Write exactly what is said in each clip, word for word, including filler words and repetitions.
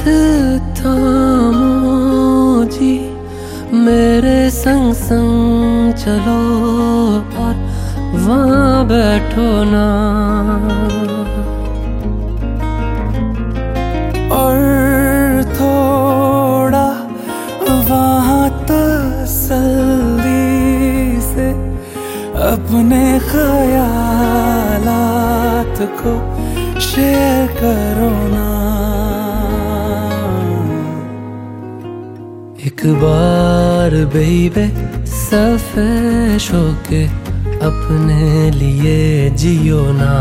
थामो जी, मेरे संग संग चलो और वहाँ बैठो ना। और थोड़ा वहाँ तसल्ली से अपने ख्यालात को शेयर करो ना। एक बार बेबे सफेश होके अपने लिए जियो ना।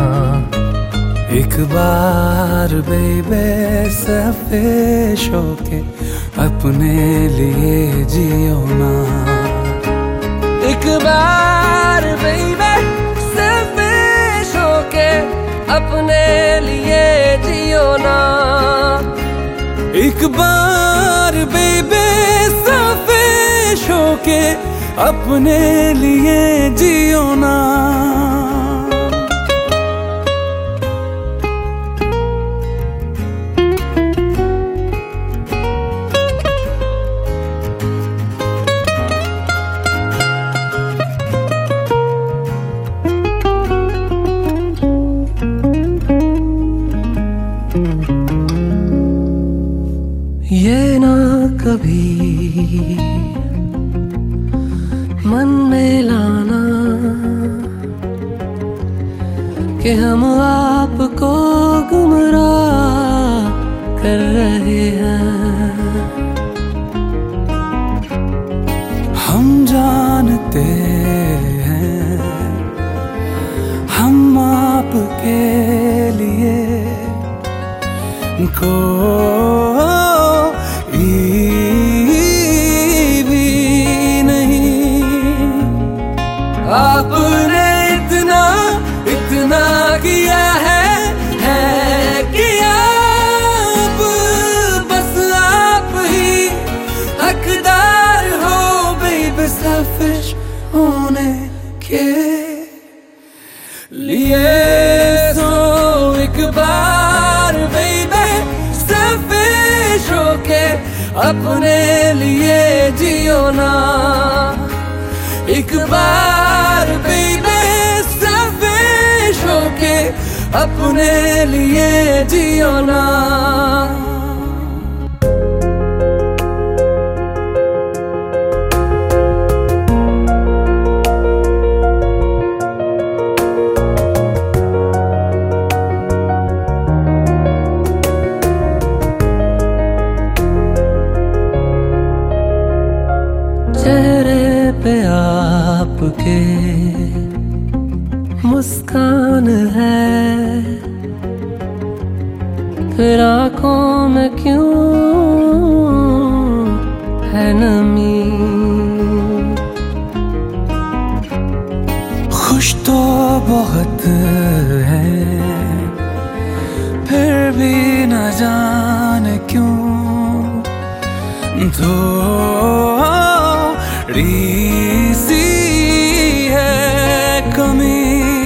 एक बार बेबे सफेश होके अपने लिए जियो ना। एक बार बेबे सफेश होके अपने लिए जियो ना। एक बार बेबे सफेश होके अपने लिए जियो ना। ये ना कभी मन में लाना कि हम आपको गुमराह कर रहे हैं। हम जानते हैं हम आपके लिए कोई भी नहीं। आपने इतना इतना किया है, है किया अब बस आप ही हकदार हो बेबे सफेश होने के लिए। सो एक बार बेबे सफेश होके अपने लिए जियो ना। एक बार बेबे सफेश होके अपने लिए जियो ना। चेहरे पे आपके मुस्कान है, फिर आँखों में क्यों है नमी। खुश तो बहुत है फिर भी न जाने क्यों थोड़ी सी है कमी।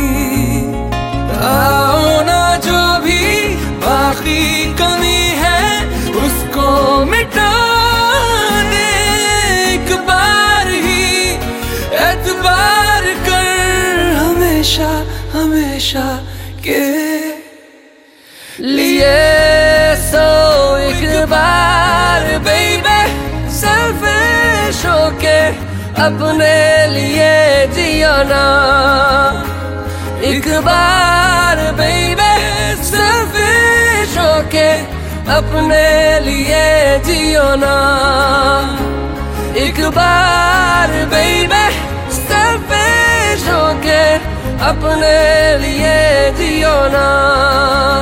आओ ना जो भी बाकी कमी है उसको मिटा दे एक बार ही एतबार कर हमेशा हमेशा के लिए। सो एक बार बेबे सेल्फिश होके अपने लिए जियो ना। एक बार बेबे सेल्फिश होके अपने लिए जियो ना। एक बार बेबे सेल्फिश होके अपने लिए जियो ना।